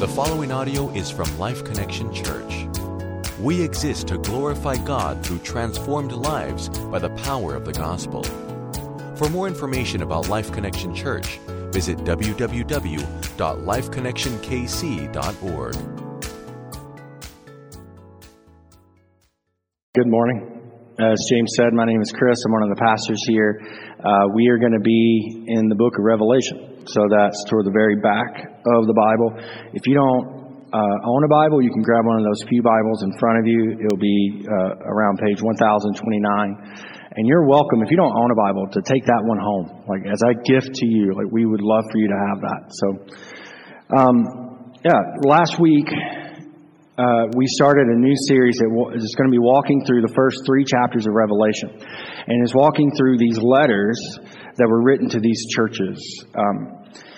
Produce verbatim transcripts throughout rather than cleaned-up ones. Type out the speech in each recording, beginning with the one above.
following audio is from Life Connection Church. We exist to glorify God through transformed lives by the power of the gospel. For more information about Life Connection Church, visit w w w dot life connection k c dot org. Good morning. As James said, my name is Chris. I'm one of the pastors here. Uh, we are going to be in the book of Revelation. So that's toward the very back of the Bible. If you don't uh, own a Bible, you can grab one of those few Bibles in front of you. It'll be uh, around page one thousand twenty-nine. And you're welcome, if you don't own a Bible, to take that one home. Like, as a gift to you. Like, we would love for you to have that. So, um, yeah, last week, uh, we started a new series that is going to be walking through the first three chapters of Revelation. And is walking through these letters that were written to these churches. Um,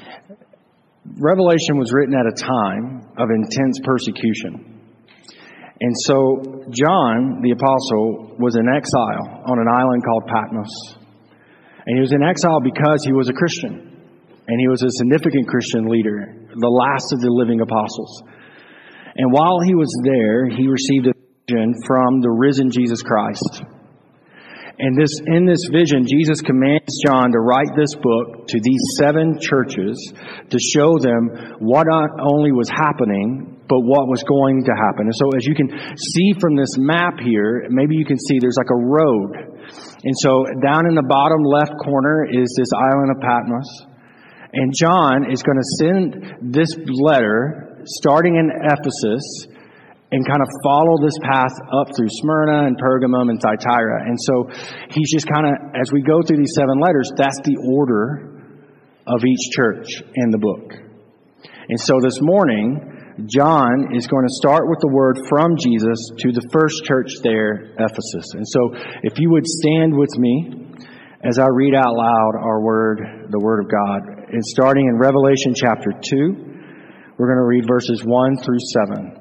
Revelation was written at a time of intense persecution. And so John, the apostle, was in exile on an island called Patmos. And he was in exile because he was a Christian. And he was a significant Christian leader, the last of the living apostles. And while he was there, he received a vision from the risen Jesus Christ. And this, in this vision, Jesus commands John to write this book to these seven churches to show them what not only was happening, but what was going to happen. And so as you can see from this map here, maybe you can see there's like a road. And so down in the bottom left corner is this island of Patmos. And John is going to send this letter starting in Ephesus and kind of follow this path up through Smyrna and Pergamum and Thyatira. And so he's just kind of, as we go through these seven letters, that's the order of each church in the book. And so this morning, John is going to start with the word from Jesus to the first church there, Ephesus. And so if you would stand with me as I read out loud our word, the word of God. And starting in Revelation chapter two, we're going to read verses one through seven.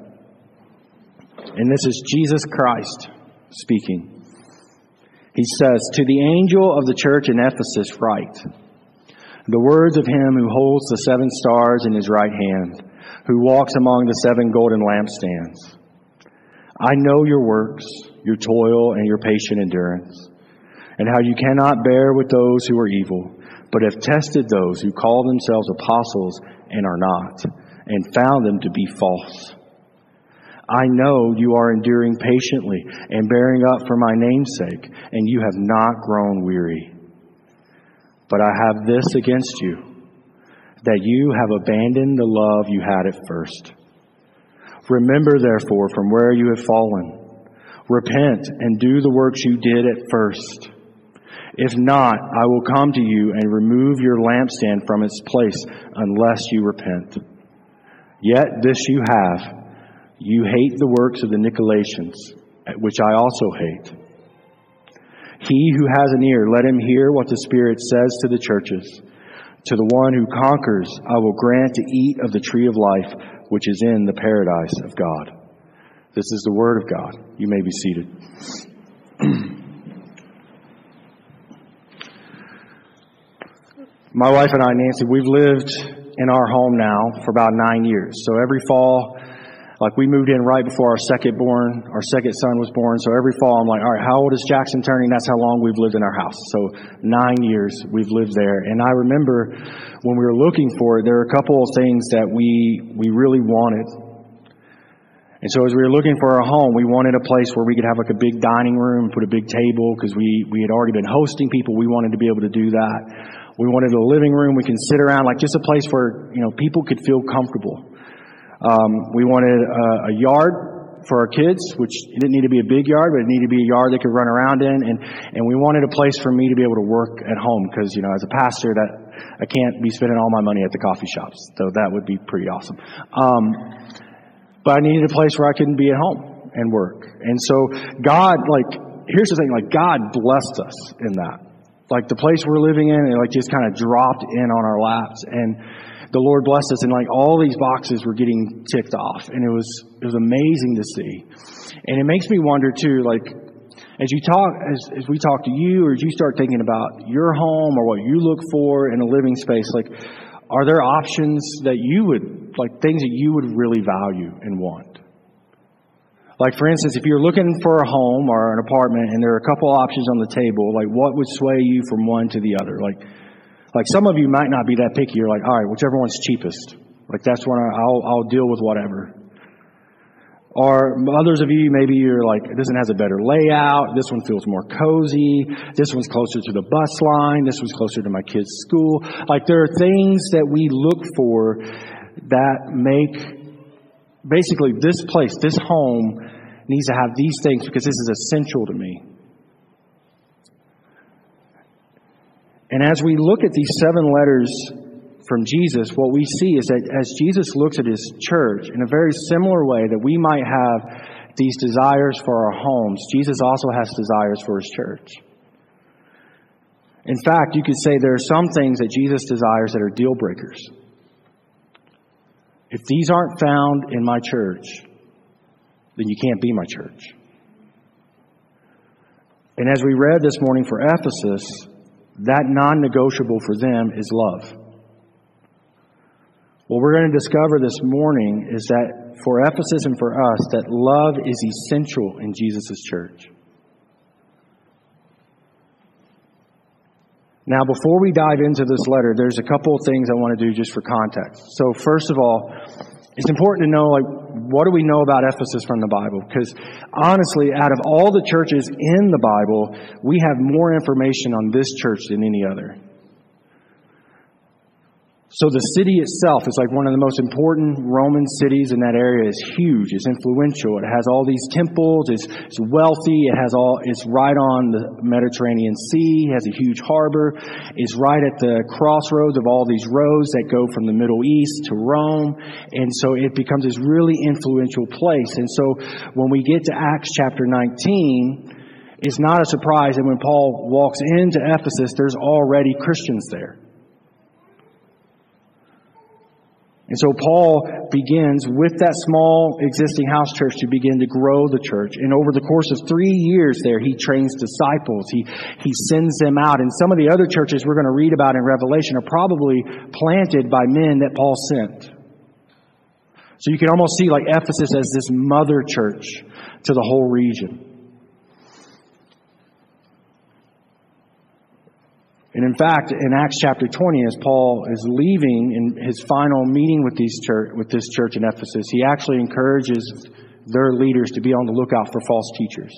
And this is Jesus Christ speaking. He says, "To the angel of the church in Ephesus write, the words of him who holds the seven stars in his right hand, who walks among the seven golden lampstands. I know your works, your toil, and your patient endurance, and how you cannot bear with those who are evil, but have tested those who call themselves apostles and are not, and found them to be false. I know you are enduring patiently and bearing up for my name's sake, and you have not grown weary. But I have this against you, that you have abandoned the love you had at first. Remember, therefore, from where you have fallen. Repent and do the works you did at first. If not, I will come to you and remove your lampstand from its place unless you repent. Yet this you have. You hate the works of the Nicolaitans, which I also hate. He who has an ear, let him hear what the Spirit says to the churches. To the one who conquers, I will grant to eat of the tree of life, which is in the paradise of God." This is the word of God. You may be seated. My wife and I, Nancy, we've lived in our home now for about nine years. So every fall, like we moved in right before our second born, our second son was born. So every fall I'm like, all right, how old is Jackson turning? That's how long we've lived in our house. So nine years we've lived there. And I remember when we were looking for it, there were a couple of things that we, we really wanted. And so as we were looking for our home, we wanted a place where we could have like a big dining room, put a big table, because we, we had already been hosting people. We wanted to be able to do that. We wanted a living room we can sit around, like just a place where, you know, people could feel comfortable. Um, we wanted a, a yard for our kids, which it didn't need to be a big yard, but it needed to be a yard they could run around in. And, and we wanted a place for me to be able to work at home because, you know, as a pastor, that I can't be spending all my money at the coffee shops. So that would be pretty awesome. Um, but I needed a place where I could be at home and work. And so God, like, here's the thing, like God blessed us in that. Like the place we're living in, it like just kind of dropped in on our laps. And the Lord blessed us, and like all these boxes were getting ticked off, and it was it was amazing to see. And it makes me wonder too, like as you talk, as as we talk to you, or as you start thinking about your home or what you look for in a living space, like Are there options that you would, like things that you would really value and want? Like, for instance, if you're looking for a home or an apartment and there are a couple options on the table, like what would sway you from one to the other? Like, like some of you might not be that picky. You're like, all right, whichever one's cheapest. Like that's when I'll, I'll deal with whatever. Or others of you, maybe you're like, this one has a better layout. This one feels more cozy. This one's closer to the bus line. This one's closer to my kid's school. Like there are things that we look for that make basically this place, this home needs to have these things because this is essential to me. And as we look at these seven letters from Jesus, what we see is that as Jesus looks at his church in a very similar way that we might have these desires for our homes, Jesus also has desires for his church. In fact, you could say there are some things that Jesus desires that are deal breakers. If these aren't found in my church, then you can't be my church. And as we read this morning for Ephesus, that non-negotiable for them is love. What we're going to discover this morning is that for Ephesus and for us, that love is essential in Jesus' church. Now, before we dive into this letter, there's a couple of things I want to do just for context. So first of all, it's important to know, like, what do we know about Ephesus from the Bible? Because honestly, out of all the churches in the Bible, we have more information on this church than any other. So the city itself is like one of the most important Roman cities in that area. It's huge. It's influential. It has all these temples. It's, it's wealthy. It has all. It's right on the Mediterranean Sea. It has a huge harbor. It's right at the crossroads of all these roads that go from the Middle East to Rome. And so it becomes this really influential place. And so when we get to Acts chapter nineteen, it's not a surprise that when Paul walks into Ephesus, there's already Christians there. And so Paul begins with that small existing house church to begin to grow the church. And over the course of three years there, he trains disciples. He, he sends them out. And some of the other churches we're going to read about in Revelation are probably planted by men that Paul sent. So you can almost see like Ephesus as this mother church to the whole region. And in fact, in Acts chapter twenty, as Paul is leaving in his final meeting with these church, with this church in Ephesus, he actually encourages their leaders to be on the lookout for false teachers.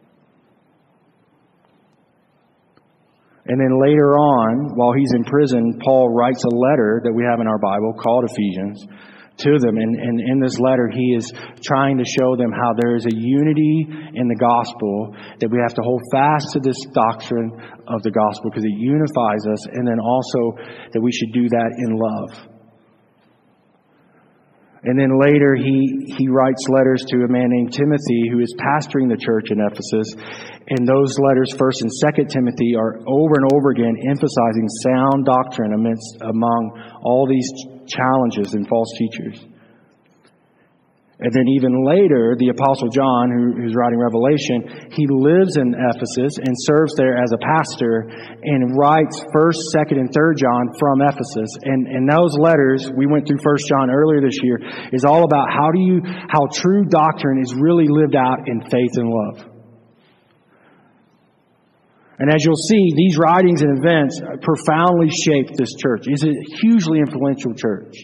And then later on, while he's in prison, Paul writes a letter that we have in our Bible called Ephesians to them. And, and in this letter, he is trying to show them how there is a unity in the gospel, that we have to hold fast to this doctrine of the gospel because it unifies us, and then also that we should do that in love. And then later he, he writes letters to a man named Timothy who is pastoring the church in Ephesus. And those letters, First and Second Timothy, are over and over again emphasizing sound doctrine amidst among all these challenges and false teachers. And then even later, the Apostle John, who, who's writing Revelation, he lives in Ephesus and serves there as a pastor and writes First, Second, and Third John from Ephesus. And, and those letters, we went through First John earlier this year, is all about how do you, how true doctrine is really lived out in faith and love. And as you'll see, these writings and events profoundly shaped this church. It's a hugely influential church.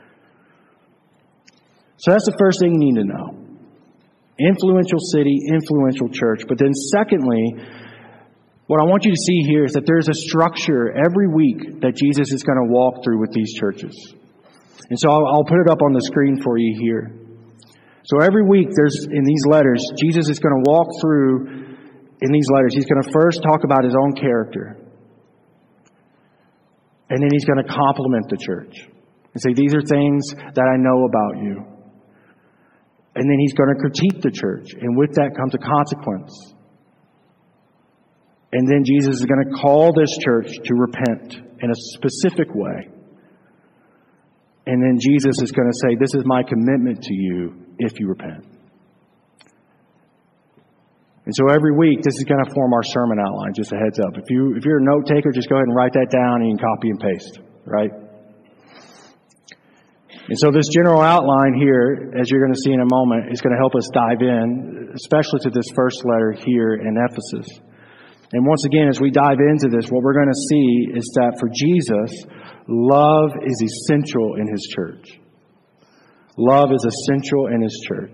So that's the first thing you need to know. Influential city, influential church. But then secondly, what I want you to see here is that there's a structure every week that Jesus is going to walk through with these churches. And so I'll, I'll put it up on the screen for you here. So every week there's, in these letters, Jesus is going to walk through, in these letters, he's going to first talk about his own character. And then he's going to compliment the church and say, these are things that I know about you. And then he's going to critique the church. And with that comes a consequence. And then Jesus is going to call this church to repent in a specific way. And then Jesus is going to say, this is my commitment to you if you repent. And so every week, this is going to form our sermon outline, just a heads up. If, you, if you're a note taker, just go ahead and write that down and you can copy and paste, right? And so this general outline here, as you're going to see in a moment, is going to help us dive in, especially to this first letter here in Ephesus. And once again, as we dive into this, what we're going to see is that for Jesus, love is essential in His church. Love is essential in His church.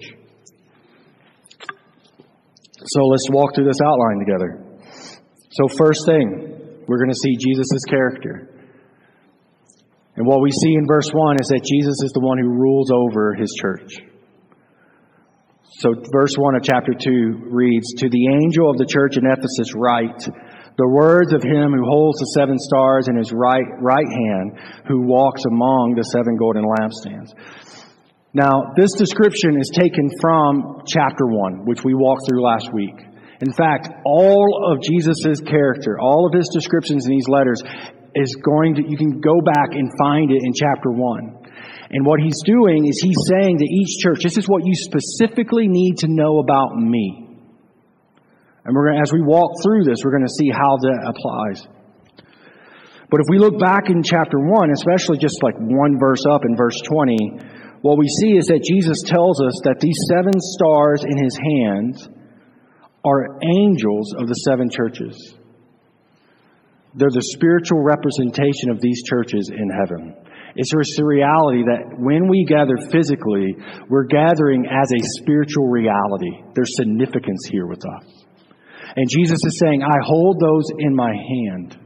So let's walk through this outline together. So first thing, we're going to see Jesus' character. And what we see in verse one is that Jesus is the one who rules over His church. So verse one of chapter two reads, "To the angel of the church in Ephesus write, the words of Him who holds the seven stars in His right, right hand, who walks among the seven golden lampstands." Now, this description is taken from chapter one, which we walked through last week. In fact, all of Jesus' character, all of His descriptions in these letters is going to, you can go back and find it in chapter one. And what He's doing is He's saying to each church, this is what you specifically need to know about me. And we're going to, as we walk through this, we're going to see how that applies. But if we look back in chapter one, especially just like one verse up in verse twenty, what we see is that Jesus tells us that these seven stars in His hands are angels of the seven churches. They're the spiritual representation of these churches in heaven. It's just the reality that when we gather physically, we're gathering as a spiritual reality. There's significance here with us. And Jesus is saying, I hold those in my hand.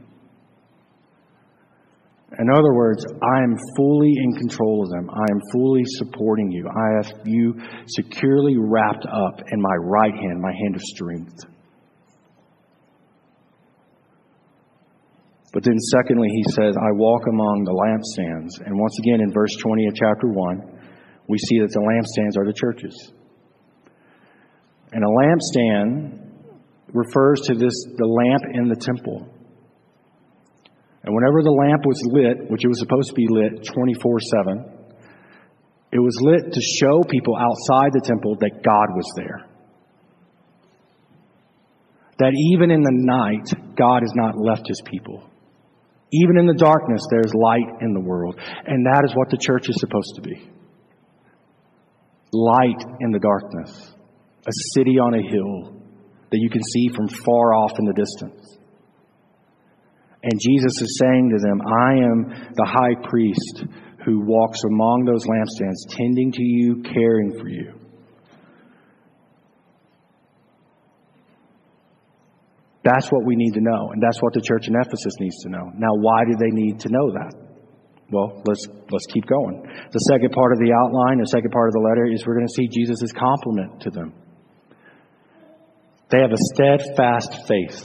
In other words, I am fully in control of them. I am fully supporting you. I have you securely wrapped up in my right hand, my hand of strength. But then secondly, He says, I walk among the lampstands. And once again, in verse twenty of chapter one, we see that the lampstands are the churches. And a lampstand refers to this, the lamp in the temple. And whenever the lamp was lit, which it was supposed to be lit twenty-four seven, it was lit to show people outside the temple that God was there. That even in the night, God has not left His people. Even in the darkness, there's light in the world. And that is what the church is supposed to be. Light in the darkness. A city on a hill that you can see from far off in the distance. And Jesus is saying to them, I am the high priest who walks among those lampstands, tending to you, caring for you. That's what we need to know, and that's what the church in Ephesus needs to know. Now, why do they need to know that? Well, let's let's keep going. The second part of the outline, the second part of the letter, is we're going to see Jesus' compliment to them. They have a steadfast faith.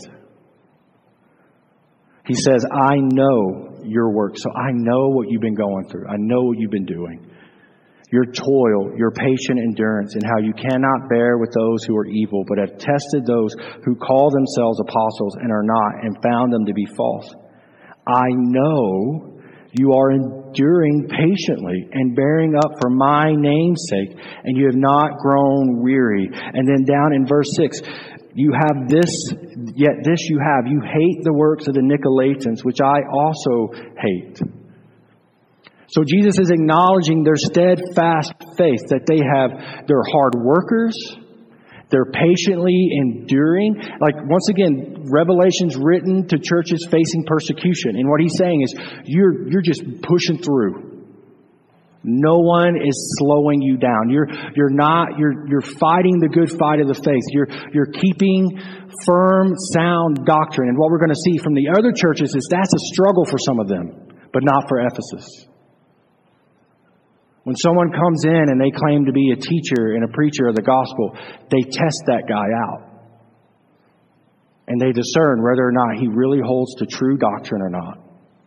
He says, I know your work, so I know what you've been going through. I know what you've been doing. Your toil, your patient endurance, and how you cannot bear with those who are evil, but have tested those who call themselves apostles and are not, and found them to be false. I know you are enduring patiently and bearing up for my name's sake, and you have not grown weary. And then down in verse six, you have this, yet this you have. You hate the works of the Nicolaitans, which I also hate. So Jesus is acknowledging their steadfast faith, that they have, they're hard workers, they're patiently enduring. Like, once again, Revelation's written to churches facing persecution. And what he's saying is, you're, you're just pushing through. No one is slowing you down. You're, you're not, you're, you're fighting the good fight of the faith. You're, you're keeping firm, sound doctrine. And what we're going to see from the other churches is that's a struggle for some of them, but not for Ephesus. When someone comes in and they claim to be a teacher and a preacher of the gospel, they test that guy out. And they discern whether or not he really holds to true doctrine or not.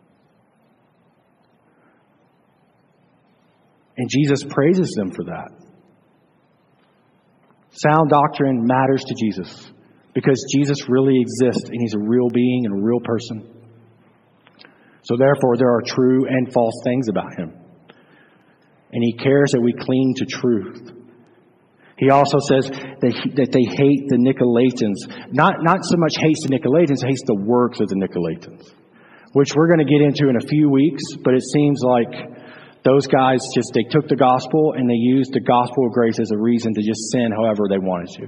And Jesus praises them for that. Sound doctrine matters to Jesus because Jesus really exists and He's a real being and a real person. So therefore, there are true and false things about Him. And He cares that we cling to truth. He also says that, he, that they hate the Nicolaitans. Not, not so much hates the Nicolaitans, hates the works of the Nicolaitans. Which we're going to get into in a few weeks, but it seems like Those guys just, they took the gospel and they used the gospel of grace as a reason to just sin however they wanted to.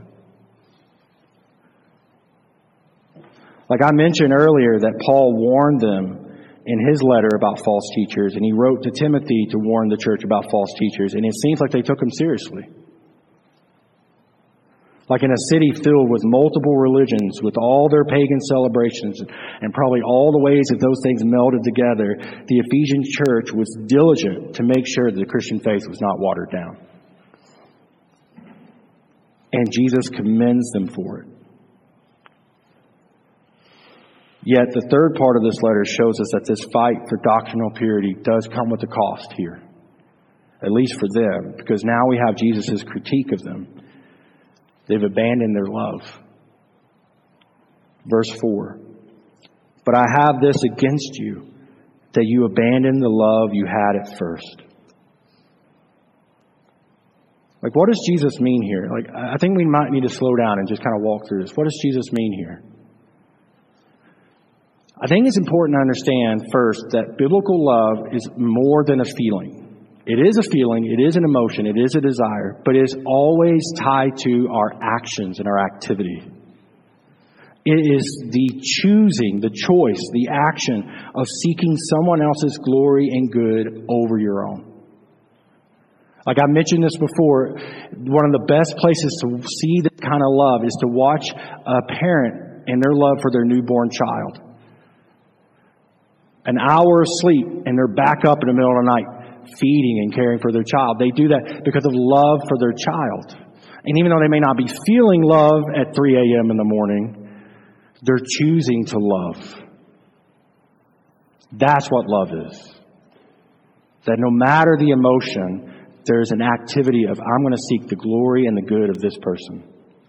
Like I mentioned earlier that Paul warned them in his letter about false teachers, and he wrote to Timothy to warn the church about false teachers, and it seems like they took them seriously. Like in a city filled with multiple religions, with all their pagan celebrations, and probably all the ways that those things melded together, the Ephesian church was diligent to make sure that the Christian faith was not watered down. And Jesus commends them for it. Yet the third part of this letter shows us that this fight for doctrinal purity does come with a cost here. At least for them, because now we have Jesus' critique of them. They've abandoned their love. Verse four. But I have this against you, that you abandon the love you had at first. Like, what does Jesus mean here? Like, I think we might need to slow down and just kind of walk through this. What does Jesus mean here? I think it's important to understand first that biblical love is more than a feeling. It is a feeling, it is an emotion, it is a desire, but it is always tied to our actions and our activity. It is the choosing, the choice, the action of seeking someone else's glory and good over your own. Like I mentioned this before, one of the best places to see this kind of love is to watch a parent and their love for their newborn child. An hour of sleep and they're back up in the middle of the night, feeding and caring for their child. They do that because of love for their child. And even though they may not be feeling love at three a.m. in the morning, they're choosing to love. That's what love is. That no matter the emotion, there's an activity of, I'm going to seek the glory and the good of this person.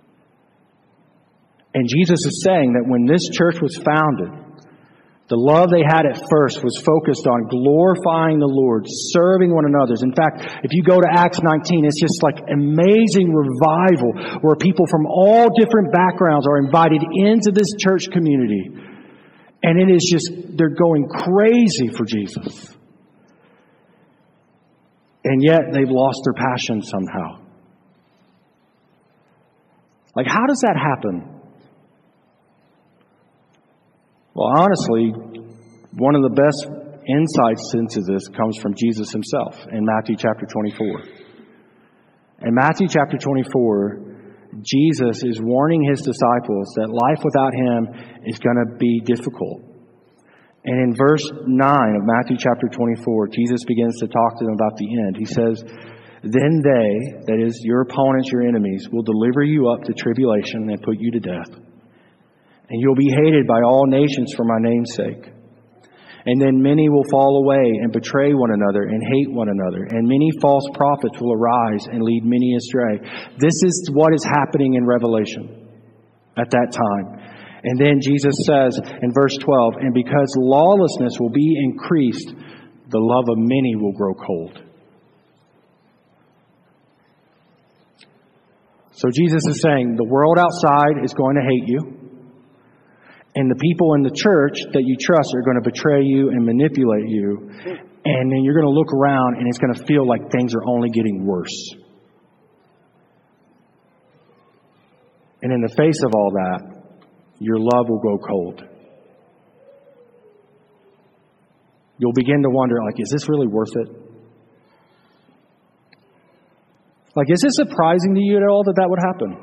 And Jesus is saying that when this church was founded, the love they had at first was focused on glorifying the Lord, serving one another. In fact, if you go to Acts nineteen, it's just like amazing revival where people from all different backgrounds are invited into this church community. And it is just, they're going crazy for Jesus. And yet they've lost their passion somehow. Like, how does that happen? Well, honestly, one of the best insights into this comes from Jesus himself in Matthew chapter twenty-four. In Matthew chapter twenty-four, Jesus is warning his disciples that life without him is going to be difficult. And in verse nine of Matthew chapter twenty-four, Jesus begins to talk to them about the end. He says, "Then they, that is your opponents, your enemies, will deliver you up to tribulation and put you to death. And you'll be hated by all nations for my name's sake. And then many will fall away and betray one another and hate one another. And many false prophets will arise and lead many astray." This is what is happening in Revelation at that time. And then Jesus says in verse twelve, "And because lawlessness will be increased, the love of many will grow cold." So Jesus is saying the world outside is going to hate you. And the people in the church that you trust are going to betray you and manipulate you. And then you're going to look around and it's going to feel like things are only getting worse. And in the face of all that, your love will go cold. You'll begin to wonder, like, is this really worth it? Like, is this surprising to you at all that that would happen?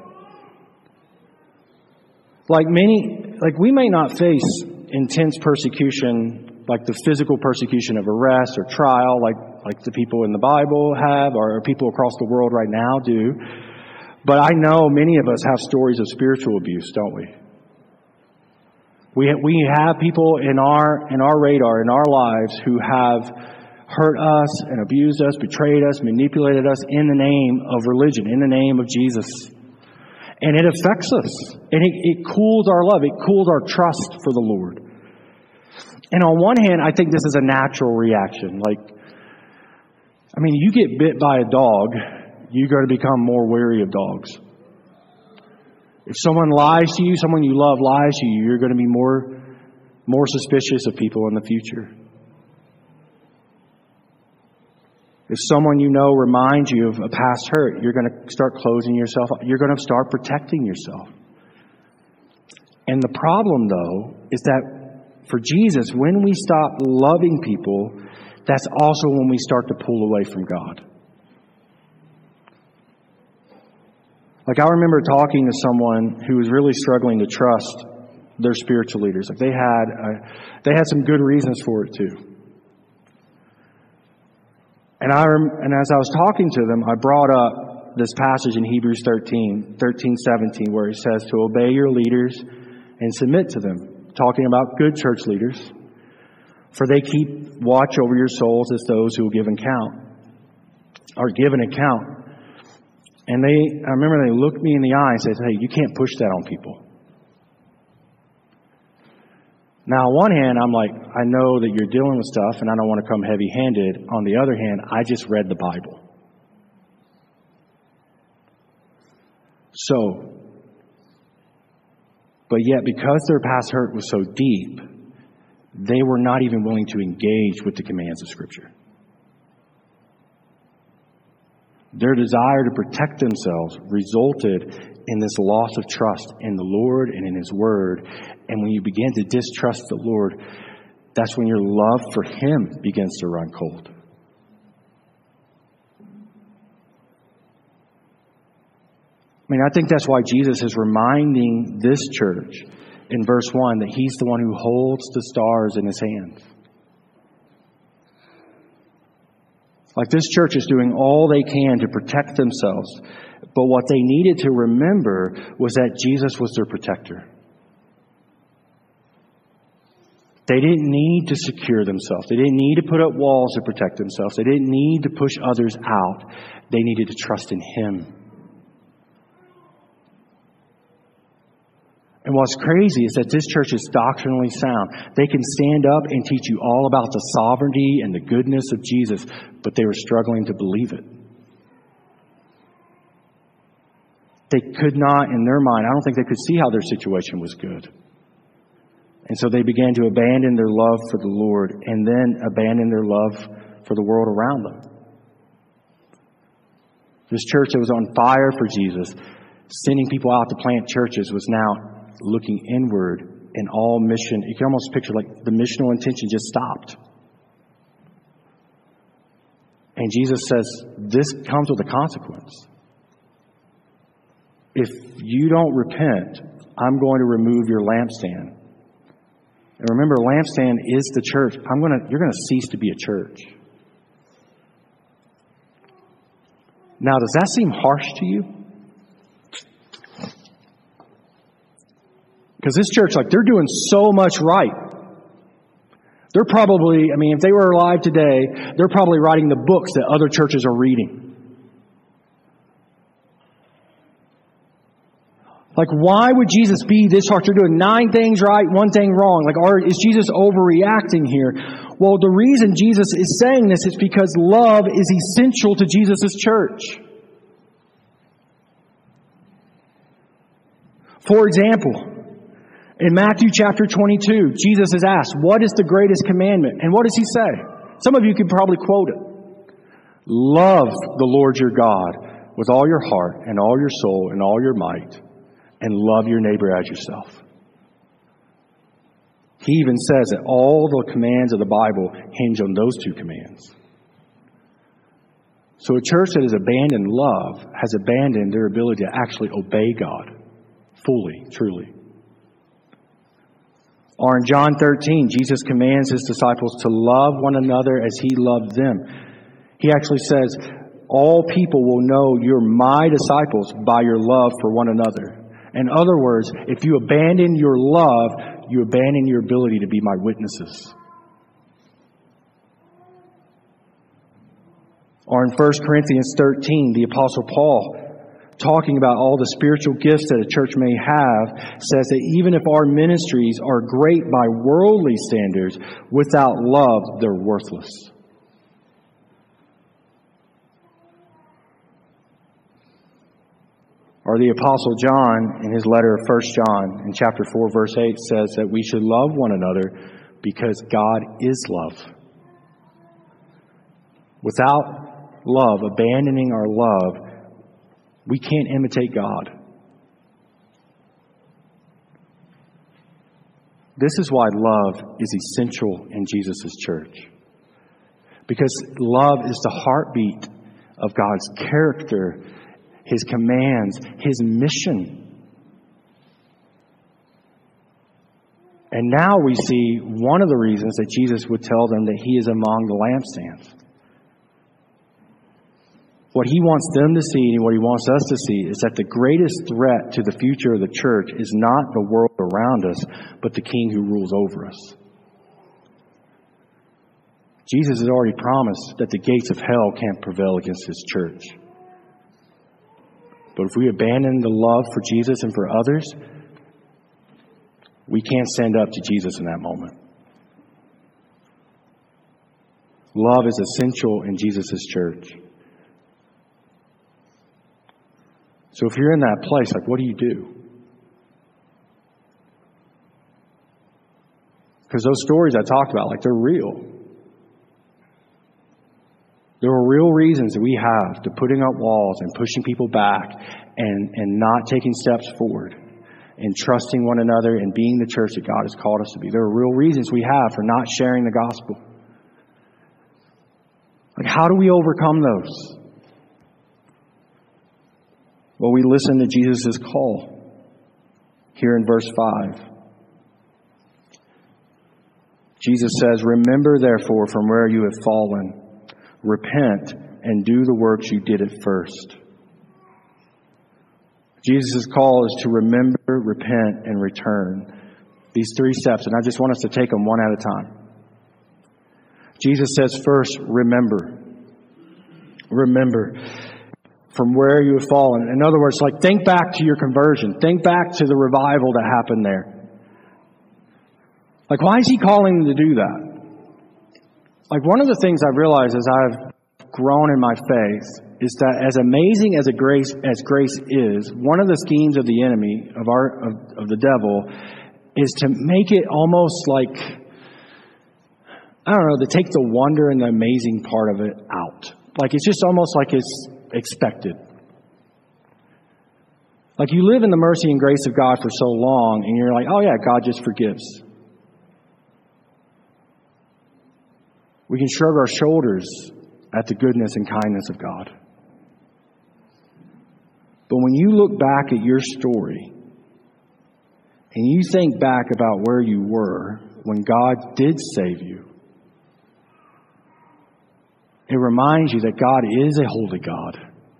Like many, like we may not face intense persecution, like the physical persecution of arrest or trial, like like the people in the Bible have, or people across the world right now do. But I know many of us have stories of spiritual abuse, don't we? We we have people in our in our radar, in our lives, who have hurt us and abused us, betrayed us, manipulated us in the name of religion, in the name of Jesus. And it affects us. And it, it cools our love. It cools our trust for the Lord. And on one hand, I think this is a natural reaction. Like, I mean, you get bit by a dog, you're going to become more wary of dogs. If someone lies to you, someone you love lies to you, you're going to be more, more suspicious of people in the future. If someone you know reminds you of a past hurt, you're going to start closing yourself up. You're going to start protecting yourself. And the problem, though, is that for Jesus, when we stop loving people, that's also when we start to pull away from God. Like, I remember talking to someone who was really struggling to trust their spiritual leaders. Like, they had uh, they had some good reasons for it too. And I and as I was talking to them, I brought up this passage in Hebrews thirteen, thirteen, seventeen, where it says to obey your leaders and submit to them, talking about good church leaders, for they keep watch over your souls as those who will give account, or give an account. And they, I remember they looked me in the eye and said, hey, you can't push that on people. Now, on one hand, I'm like, I know that you're dealing with stuff and I don't want to come heavy-handed. On the other hand, I just read the Bible. So, but yet because their past hurt was so deep, they were not even willing to engage with the commands of Scripture. Their desire to protect themselves resulted in this loss of trust in the Lord and in His Word. And when you begin to distrust the Lord, that's when your love for Him begins to run cold. I mean, I think that's why Jesus is reminding this church in verse one that He's the one who holds the stars in His hands. Like, this church is doing all they can to protect themselves. But what they needed to remember was that Jesus was their protector. They didn't need to secure themselves. They didn't need to put up walls to protect themselves. They didn't need to push others out. They needed to trust in Him. And what's crazy is that this church is doctrinally sound. They can stand up and teach you all about the sovereignty and the goodness of Jesus, but they were struggling to believe it. They could not, in their mind, I don't think they could see how their situation was good. And so they began to abandon their love for the Lord and then abandon their love for the world around them. This church that was on fire for Jesus, sending people out to plant churches, was now looking inward, and all mission, you can almost picture like the missional intention just stopped. And Jesus says, this comes with a consequence. If you don't repent, I'm going to remove your lampstand. And remember, lampstand is the church. I'm going to, you're going to cease to be a church. Now, does that seem harsh to you? Because this church, like, they're doing so much right. They're probably, I mean, if they were alive today, they're probably writing the books that other churches are reading. Like, why would Jesus be this harsh? They're doing nine things right, one thing wrong. Like, are, is Jesus overreacting here? Well, the reason Jesus is saying this is because love is essential to Jesus' church. For example, in Matthew chapter twenty-two, Jesus is asked, what is the greatest commandment? And what does He say? Some of you could probably quote it. Love the Lord your God with all your heart and all your soul and all your might, and love your neighbor as yourself. He even says that all the commands of the Bible hinge on those two commands. So a church that has abandoned love has abandoned their ability to actually obey God fully, truly. Or in John thirteen, Jesus commands His disciples to love one another as He loved them. He actually says, all people will know you're my disciples by your love for one another. In other words, if you abandon your love, you abandon your ability to be my witnesses. Or in First Corinthians thirteen, the Apostle Paul, talking about all the spiritual gifts that a church may have, says that even if our ministries are great by worldly standards, without love, they're worthless. Or the Apostle John, in his letter of First John, in chapter four, verse eight, says that we should love one another because God is love. Without love, abandoning our love, we can't imitate God. This is why love is essential in Jesus' church. Because love is the heartbeat of God's character, His commands, His mission. And now we see one of the reasons that Jesus would tell them that He is among the lampstands. What He wants them to see and what He wants us to see is that the greatest threat to the future of the church is not the world around us, but the King who rules over us. Jesus has already promised that the gates of hell can't prevail against His church. But if we abandon the love for Jesus and for others, we can't stand up to Jesus in that moment. Love is essential in Jesus' church. So if you're in that place, like, what do you do? Because those stories I talked about, like, they're real. There are real reasons that we have to putting up walls and pushing people back and, and not taking steps forward and trusting one another and being the church that God has called us to be. There are real reasons we have for not sharing the gospel. Like, how do we overcome those? Well, we listen to Jesus' call here in verse five. Jesus says, "Remember therefore from where you have fallen. Repent and do the works you did at first." Jesus' call is to remember, repent, and return. These three steps, and I just want us to take them one at a time. Jesus says first, remember. Remember from where you have fallen. In other words, like, think back to your conversion. Think back to the revival that happened there. Like, why is He calling them to do that? Like, one of the things I've realized as I've grown in my faith is that as amazing as a grace as grace is, one of the schemes of the enemy, of our of, of the devil, is to make it almost like, I don't know, to take the wonder and the amazing part of it out. Like, it's just almost like it's expected. Like, you live in the mercy and grace of God for so long, and you're like, oh yeah, God just forgives. We can shrug our shoulders at the goodness and kindness of God. But when you look back at your story and you think back about where you were when God did save you, it reminds you that God is a holy God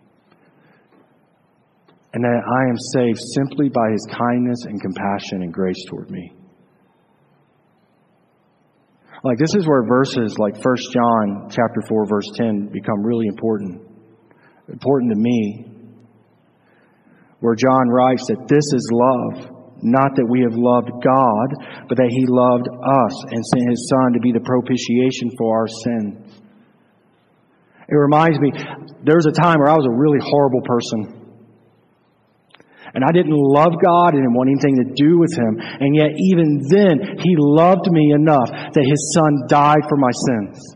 and that I am saved simply by His kindness and compassion and grace toward me. Like, this is where verses like First John chapter four, verse ten become really important. Important to me. Where John writes that this is love. Not that we have loved God, but that He loved us and sent His Son to be the propitiation for our sins. It reminds me, there was a time where I was a really horrible person. And I didn't love God, I didn't want anything to do with Him. And yet even then, He loved me enough that His Son died for my sins.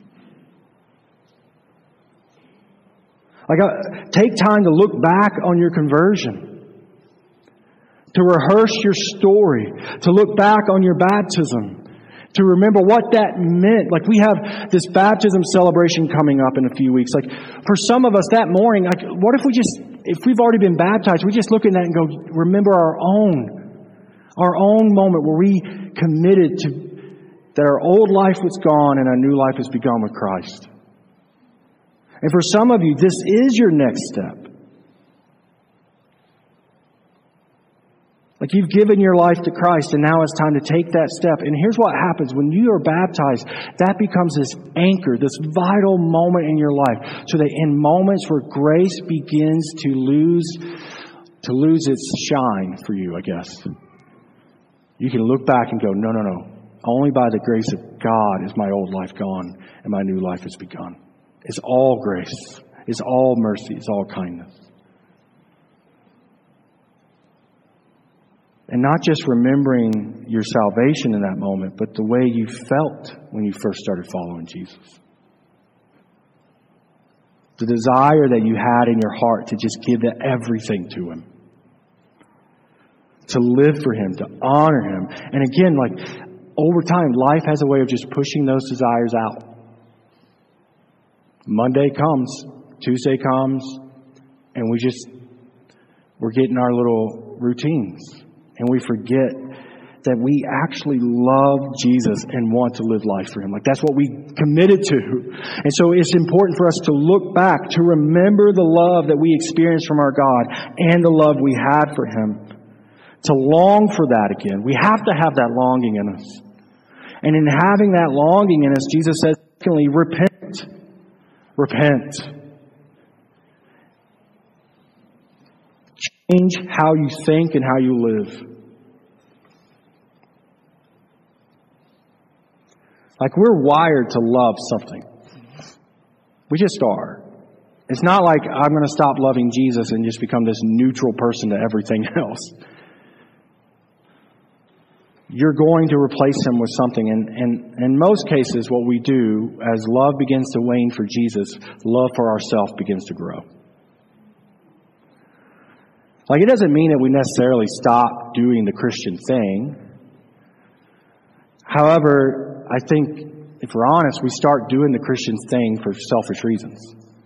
Like, uh, take time to look back on your conversion. To rehearse your story. To look back on your baptism. To remember what that meant. Like, we have this baptism celebration coming up in a few weeks. Like, for some of us that morning, like, what if we just, if we've already been baptized, we just look at that and go, remember our own, our own moment where we committed to, that our old life was gone and a new life has begun with Christ. And for some of you, this is your next step. Like, you've given your life to Christ and now it's time to take that step. And here's what happens. When you are baptized, that becomes this anchor, this vital moment in your life. So that in moments where grace begins to lose, to lose its shine for you, I guess, you can look back and go, no, no, no. Only by the grace of God is my old life gone and my new life has begun. It's all grace. It's all mercy. It's all kindness. And not just remembering your salvation in that moment, but the way you felt when you first started following Jesus. The desire that you had in your heart to just give the everything to Him. To live for Him, to honor Him. And again, like, over time, life has a way of just pushing those desires out. Monday comes, Tuesday comes, and we just, we're getting our little routines. And we forget that we actually love Jesus and want to live life for Him. Like, that's what we committed to. And so it's important for us to look back, to remember the love that we experienced from our God and the love we had for Him. To long for that again. We have to have that longing in us. And in having that longing in us, Jesus says, secondly, repent. Repent. Change how you think and how you live. Like, we're wired to love something. We just are. It's not like I'm going to stop loving Jesus and just become this neutral person to everything else. You're going to replace Him with something. And, and, and in most cases, what we do as love begins to wane for Jesus, love for ourselves begins to grow. Like, it doesn't mean that we necessarily stop doing the Christian thing. However, I think, if we're honest, we start doing the Christian thing for selfish reasons.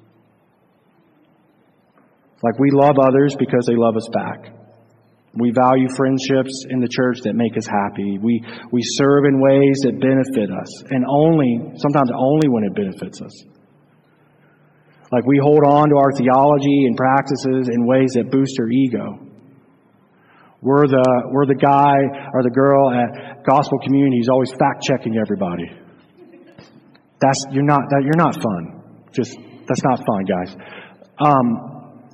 Like, we love others because they love us back. We value friendships in the church that make us happy. We we serve in ways that benefit us, and only, sometimes only when it benefits us. Like, we hold on to our theology and practices in ways that boost our ego. We're the we're the guy or the girl at Gospel Community who's always fact checking everybody. That's you're not that you're not fun. Just that's not fun, guys. Um,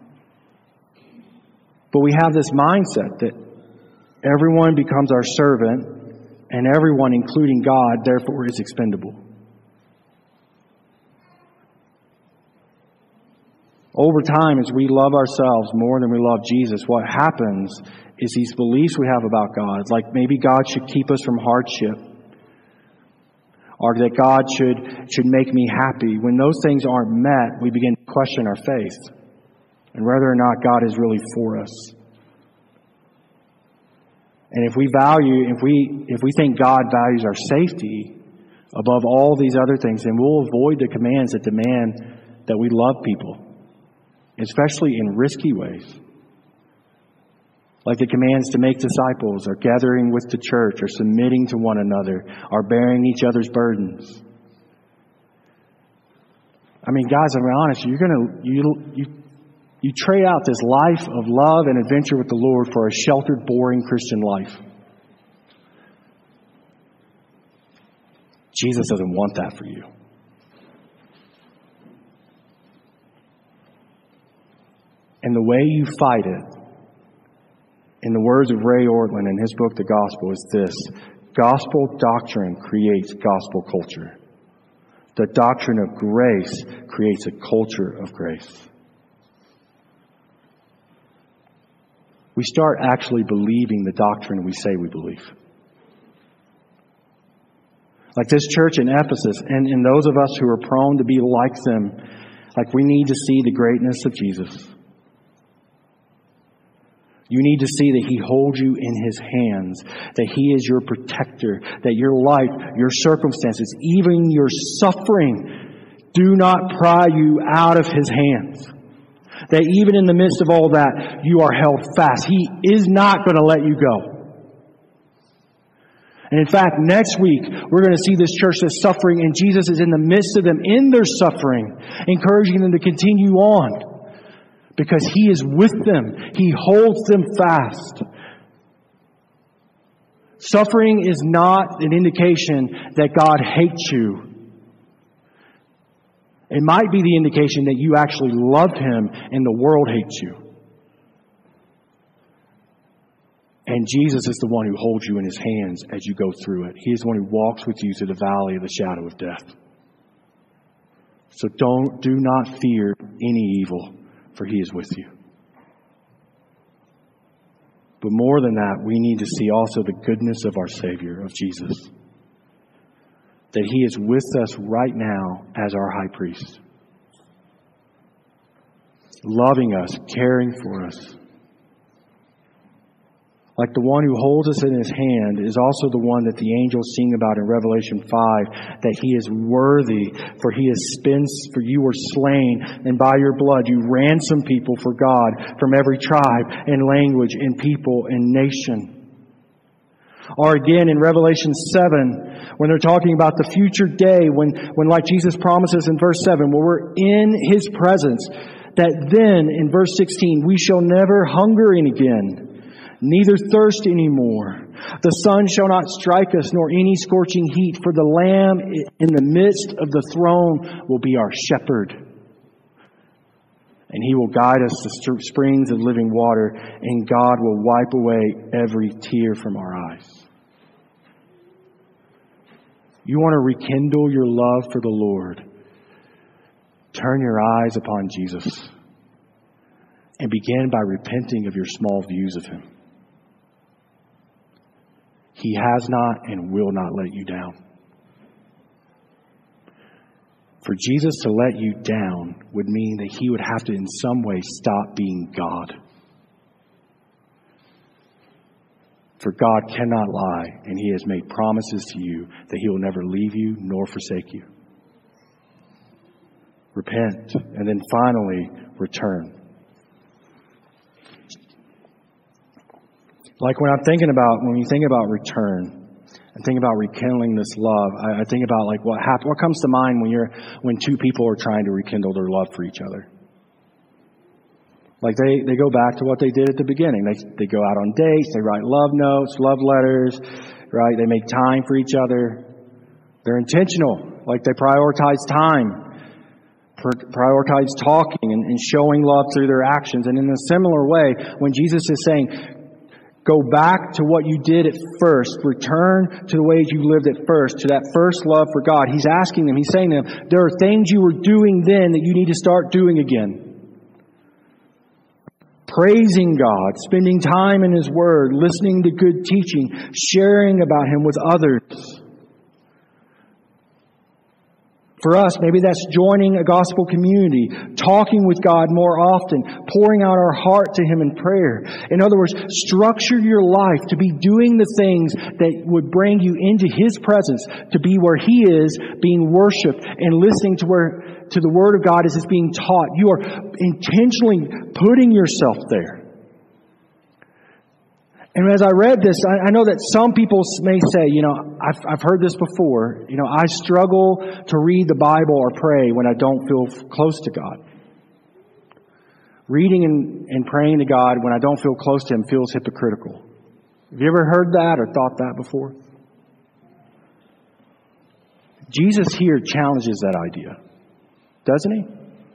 But we have this mindset that everyone becomes our servant, and everyone, including God, therefore is expendable. Over time, as we love ourselves more than we love Jesus, what happens is these beliefs we have about God, like maybe God should keep us from hardship, or that God should, should make me happy. When those things aren't met, we begin to question our faith and whether or not God is really for us. And if we value, if we if we think God values our safety above all these other things, then we'll avoid the commands that demand that we love people, especially in risky ways. Like the commands to make disciples, or gathering with the church, or submitting to one another, or bearing each other's burdens. I mean, guys, I'm honest, you're gonna you you You trade out this life of love and adventure with the Lord for a sheltered, boring Christian life. Jesus doesn't want that for you. And the way you fight it, in the words of Ray Ortlund in his book, The Gospel, is this: gospel doctrine creates gospel culture. The doctrine of grace creates a culture of grace. We start actually believing the doctrine we say we believe. Like this church in Ephesus, and, and those of us who are prone to be like them, like we need to see the greatness of Jesus. You need to see that He holds you in His hands, that He is your protector, that your life, your circumstances, even your suffering, do not pry you out of His hands. That even in the midst of all that, you are held fast. He is not going to let you go. And in fact, next week, we're going to see this church that's suffering, and Jesus is in the midst of them in their suffering, encouraging them to continue on. Because He is with them. He holds them fast. Suffering is not an indication that God hates you. It might be the indication that you actually love Him and the world hates you. And Jesus is the one who holds you in His hands as you go through it. He is the one who walks with you through the valley of the shadow of death. So don't, do not fear any evil, for He is with you. But more than that, we need to see also the goodness of our Savior, of Jesus. That He is with us right now as our high priest. loving us, caring for us. Like the one who holds us in his hand is also the one that the angels sing about in Revelation five, that he is worthy, for he has been, for you were slain, and by your blood you ransom people for God from every tribe and language and people and nation. Or again in Revelation seven, when they're talking about the future day, when, when like Jesus promises in verse seven, when we're in his presence, that then in verse sixteen, we shall never hunger again, neither thirst anymore. The sun shall not strike us, nor any scorching heat, for the Lamb in the midst of the throne will be our shepherd. And he will guide us to springs of living water, and God will wipe away every tear from our eyes. You want to rekindle your love for the Lord? Turn your eyes upon Jesus and begin by repenting of your small views of him. He has not and will not let you down. For Jesus to let you down would mean that he would have to in some way stop being God. For God cannot lie, and he has made promises to you that he will never leave you nor forsake you. Repent, and then finally return. Like when I'm thinking about, when you think about return, and think about rekindling this love, I, I think about like what happens, what comes to mind when you're, when two people are trying to rekindle their love for each other. Like they, they go back to what they did at the beginning. They, they go out on dates, they write love notes, love letters, right? They make time for each other. They're intentional. Like they prioritize time. Prioritize talking and, and showing love through their actions. And in a similar way, when Jesus is saying, go back to what you did at first, return to the ways you lived at first, to that first love for God, he's asking them, he's saying to them, there are things you were doing then that you need to start doing again. Praising God, spending time in his word, listening to good teaching, sharing about him with others. For us, maybe that's joining a gospel community, talking with God more often, pouring out our heart to him in prayer. In other words, structure your life to be doing the things that would bring you into his presence, to be where he is, being worshiped and listening to where to the word of God as it's being taught. You are intentionally putting yourself there. And as I read this, I, I know that some people may say, you know, I've, I've heard this before. You know, I struggle to read the Bible or pray when I don't feel close to God. Reading and, and praying to God when I don't feel close to him feels hypocritical. Have you ever heard that or thought that before? Jesus here challenges that idea, doesn't he?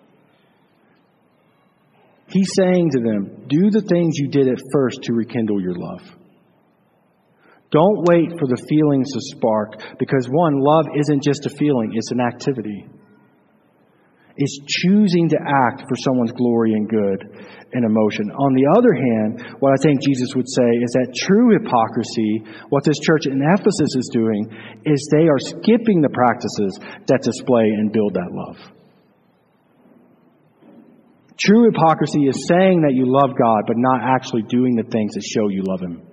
He's saying to them, do the things you did at first to rekindle your love. Don't wait for the feelings to spark, because one, love isn't just a feeling, it's an activity. It's choosing to act for someone's glory and good and emotion. On the other hand, what I think Jesus would say is that true hypocrisy, what this church in Ephesus is doing, is they are skipping the practices that display and build that love. True hypocrisy is saying that you love God, but not actually doing the things that show you love him.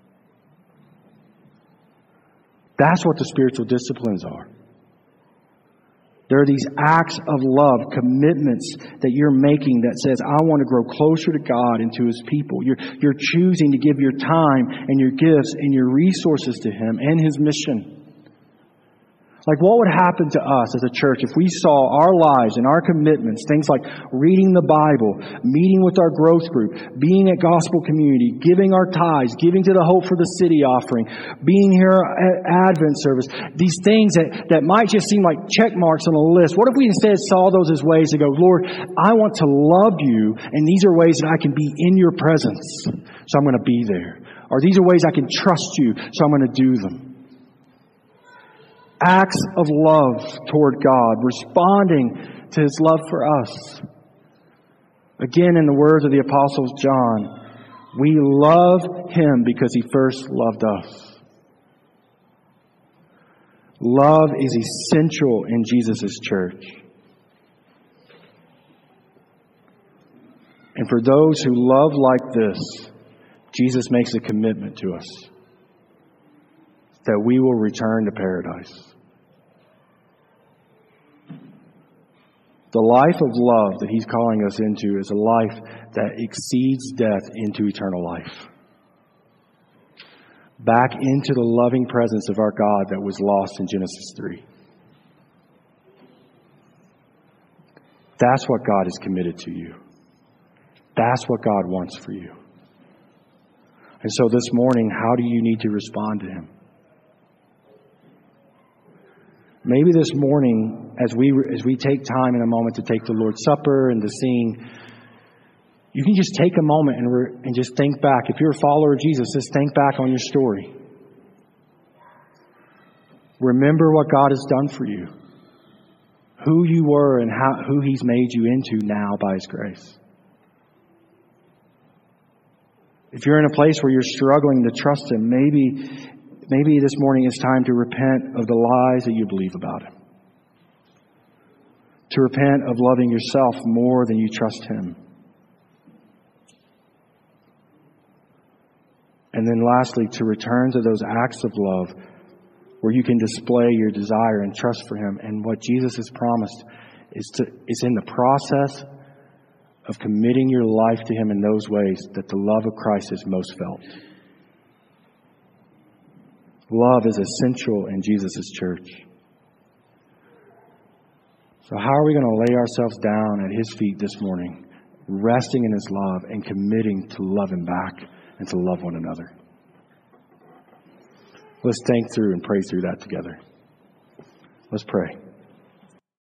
That's what the spiritual disciplines are. There are these acts of love, commitments that you're making that says, I want to grow closer to God and to his people. You're, you're choosing to give your time and your gifts and your resources to him and his mission. Like, what would happen to us as a church if we saw our lives and our commitments, things like reading the Bible, meeting with our growth group, being at gospel community, giving our tithes, giving to the Hope for the City offering, being here at Advent service, these things that, that might just seem like check marks on a list. What if we instead saw those as ways to go, Lord, I want to love you, and these are ways that I can be in your presence, so I'm going to be there. Or these are ways I can trust you, so I'm going to do them. Acts of love toward God, responding to his love for us. Again, in the words of the Apostle John, we love him because he first loved us. Love is essential in Jesus' church. And for those who love like this, Jesus makes a commitment to us that we will return to paradise. The life of love that He's calling us into is a life that exceeds death into eternal life. Back into the loving presence of our God that was lost in Genesis three. That's what God is committed to you. That's what God wants for you. And so this morning, how do you need to respond to Him? Maybe this morning, as we as we take time in a moment to take the Lord's Supper and to sing, you can just take a moment and, re, and just think back. If you're a follower of Jesus, just think back on your story. Remember what God has done for you. Who you were and how who He's made you into now by His grace. If you're in a place where you're struggling to trust Him, maybe maybe this morning it's time to repent of the lies that you believe about Him. To repent of loving yourself more than you trust Him. And then lastly, to return to those acts of love where you can display your desire and trust for Him. And what Jesus has promised is to is in the process of committing your life to Him in those ways that the love of Christ is most felt. Love is essential in Jesus' church. So how are we going to lay ourselves down at His feet this morning, resting in His love and committing to love Him back and to love one another? Let's think through and pray through that together. Let's pray.